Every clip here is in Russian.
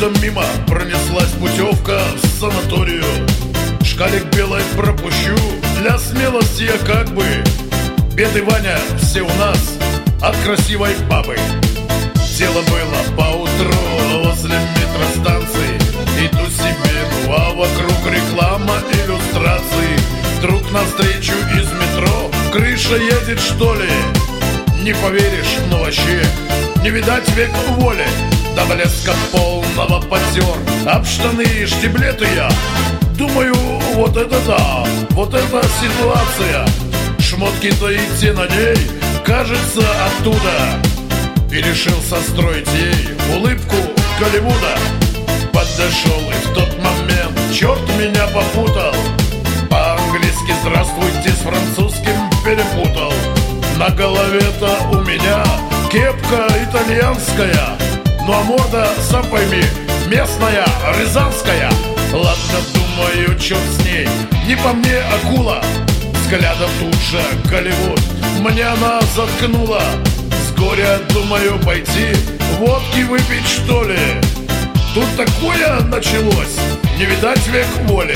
Где-то мимо пронеслась путевка в санаторию. Шкалик белой пропущу, для смелости я как бы. Бедный Ваня, все у нас от красивой бабы. Дело было поутру возле метростанции. Иду себе, ну а вокруг реклама, иллюстрации. Вдруг навстречу из метро крыша едет, что ли? Не поверишь, но вообще не видать век воли. До блеска полного потер об штаны и штиблеты я. Думаю, вот это да, вот это ситуация. Шмотки-то и те на ней, кажется, оттуда. И решил состроить ей улыбку Голливуда. Подошел и в тот момент черт меня попутал. По-английски здравствуйте с французским перепутал. На голове-то у меня кепка итальянская, ну а морда, сам пойми, местная, рязанская. Ладно, думаю, черт с ней, не по мне акула. Взглядом тут же Голливуд мне она заткнула. С горя думаю пойти водки выпить, что ли. Тут такое началось, не видать век воли.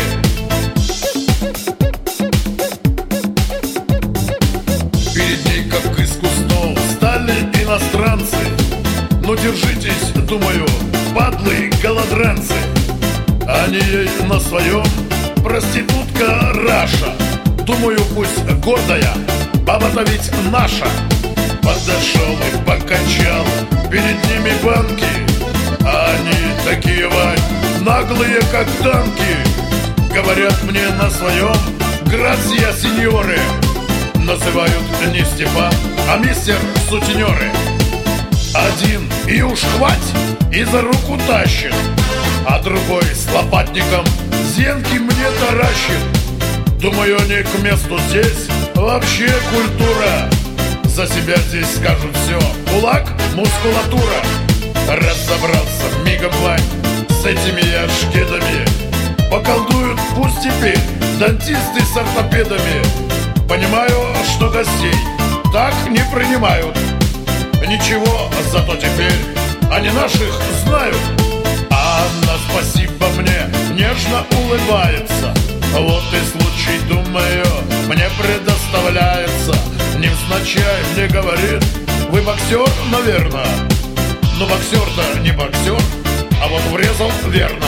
Перед ней как искусно стали иностранцы. Ну держитесь, думаю, падлы голодранцы. Они ей на своем проститутка Раша. Думаю, пусть гордая, баба-то ведь наша. Подошел и покачал перед ними банки. А они такие, Вань, наглые как танки. Говорят мне на своем грация сеньоры. Называют не Степан, а мистер сутенеры. Один и уж хвать, и за руку тащит, а другой с лопатником зенки мне таращит. Думаю, не к месту здесь, вообще культура. За себя здесь скажут все, кулак, мускулатура. Разобрался мигом, Вань, с этими я шкедами. Поколдуют пусть теперь дантисты с ортопедами. Понимаю, что гостей так не принимают. Ничего, зато теперь они наших знают. А Анна, спасибо мне, нежно улыбается. Вот и случай, думаю, мне предоставляется. Невзначай мне говорит: вы боксер, наверное. Но боксер-то не боксер, а вот врезал верно.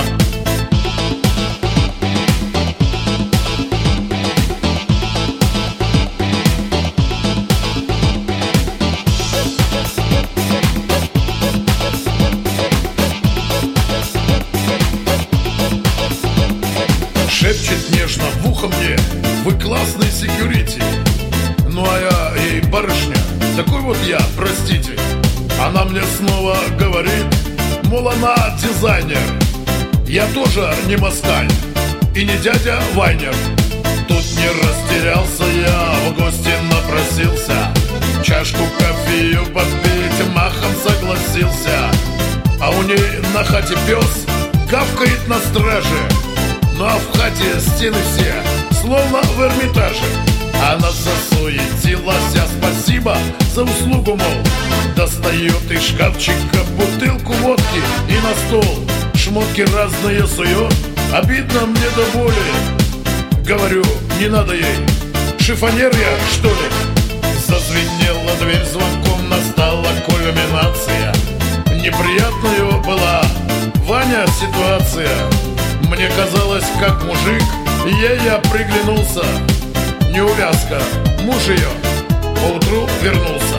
Шепчет нежно в ухо мне: вы классный секьюрити. Ну а я ей: барышня, такой вот я, простите. Она мне снова говорит, мол, она дизайнер. Я тоже не москаль и не дядя Вайнер. Тут не растерялся я, в гости напросился. Чашку кофею попить махом согласился. А у ней на хате пес гавкает на страже. Ну а в хате стены все, словно в Эрмитаже. Она засуетилась, а спасибо за услугу, мол. Достает из шкафчика бутылку водки и на стол шмотки разные сует. Обидно мне до боли. Говорю, не надо ей, шифонер я, что ли? Зазвенела дверь звонком, настала кульминация. Неприятная была, Ваня, ситуация. Мне казалось, как мужик, ей я приглянулся. Неувязка, муж ее поутру вернулся.